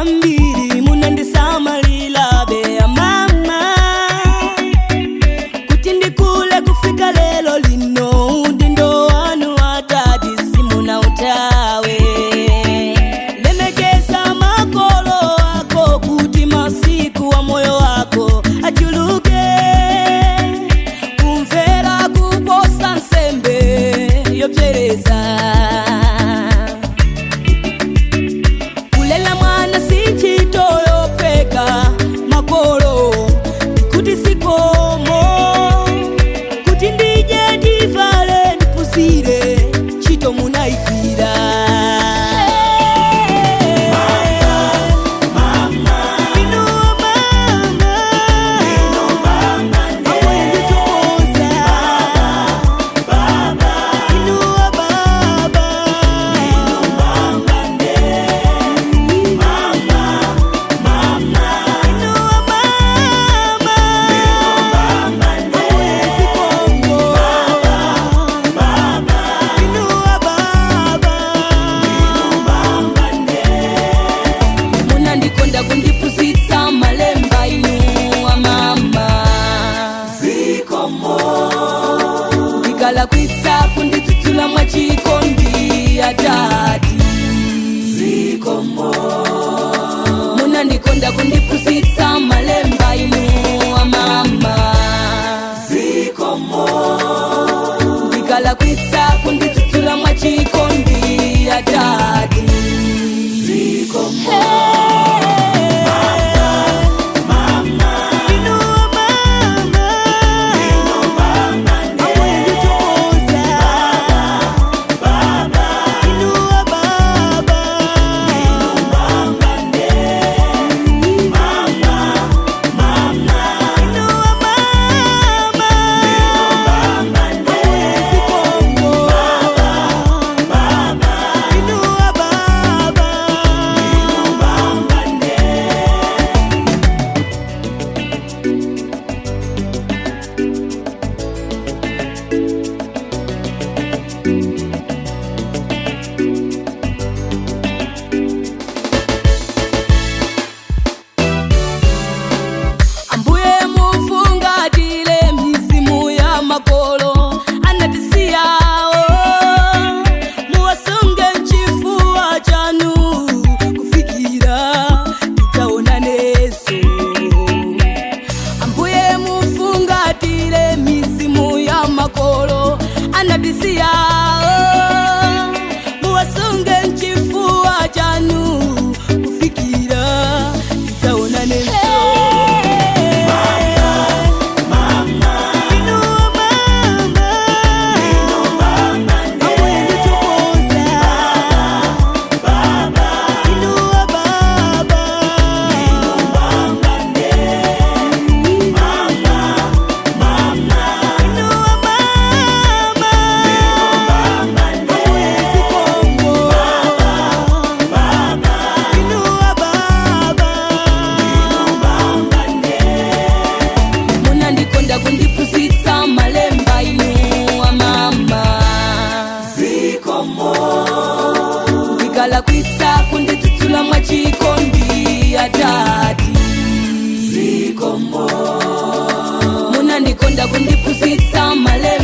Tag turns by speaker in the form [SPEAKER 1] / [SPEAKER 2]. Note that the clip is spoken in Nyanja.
[SPEAKER 1] kwambiri munandisamalira beya mama kuti ndikule kufika lelo lino udindo wanu atati simuna utawe lemekeza makolo wako kuti masiku wa moyo wako achuluke kumvera kuposa nsembe yopsereza kulela mwana sinchito yopeka makolo kuti sikomo kuti ndije ndivale ndipusire chito munaikira kundipusitsa malemba inu wa mama zikomo ndikala kwitsa kunditsutsula mwachikondi atati zikomo munandikonda kundipusitsa malemba inu wa mama zikomo ndikala kwitsa kunditsutsula mwachikondi atati zikomo anadisia muwasunge nchifua chanu kufikira tutaona neso kundipusitsa malemba inu wa mama zikomo ndikala kwitsa kunditsutsula mwachikondi atati zikomo munandikonda kundipusitsa malemba